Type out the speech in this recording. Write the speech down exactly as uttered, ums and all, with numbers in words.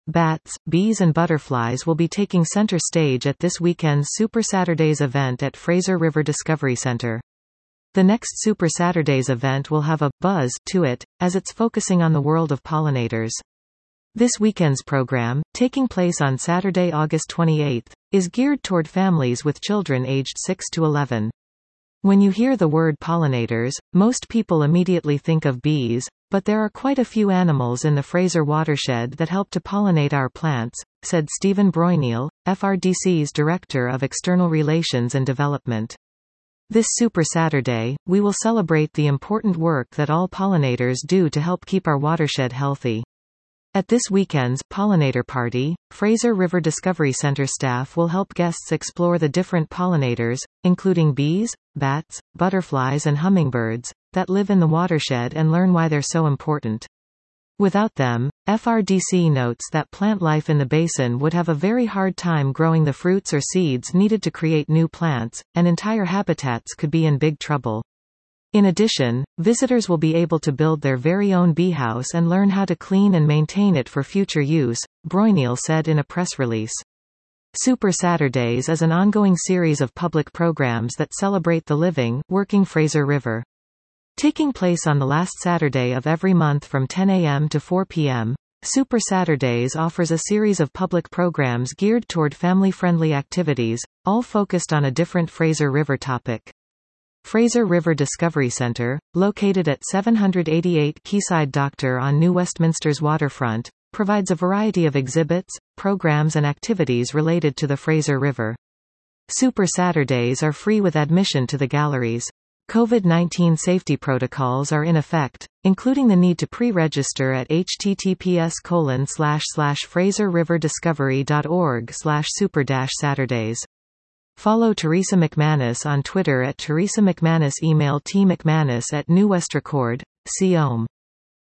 bats, bees and butterflies will be taking center stage at this weekend's Super Saturdays event at Fraser River Discovery Center. The next Super Saturdays event will have a buzz to it, as it's focusing on the world of pollinators. This weekend's program, taking place on Saturday, August twenty-eighth, is geared toward families with children aged six to eleven. When you hear the word pollinators, most people immediately think of bees, but there are quite a few animals in the Fraser watershed that help to pollinate our plants, said Stephen Broyniel, F R D C's Director of External Relations and Development. This Super Saturday, we will celebrate the important work that all pollinators do to help keep our watershed healthy. At this weekend's Pollinator Party, Fraser River Discovery Center staff will help guests explore the different pollinators, including bees, bats, butterflies and hummingbirds, that live in the watershed and learn why they're so important. Without them, F R D C notes that plant life in the basin would have a very hard time growing the fruits or seeds needed to create new plants, and entire habitats could be in big trouble. In addition, visitors will be able to build their very own bee house and learn how to clean and maintain it for future use, Broyniel said in a press release. Super Saturdays is an ongoing series of public programs that celebrate the living, working Fraser River. Taking place on the last Saturday of every month from ten a m to four p m, Super Saturdays offers a series of public programs geared toward family-friendly activities, all focused on a different Fraser River topic. Fraser River Discovery Center, located at seven eighty-eight Quayside Doctor on New Westminster's waterfront, provides a variety of exhibits, programs and activities related to the Fraser River. Super Saturdays are free with admission to the galleries. COVID nineteen safety protocols are in effect, including the need to pre-register at h t t p s colon slash slash fraser river discovery dot org slash super dash saturdays. Follow Teresa McManus on Twitter at Teresa McManus. Email t mcmanus at new west record dot com.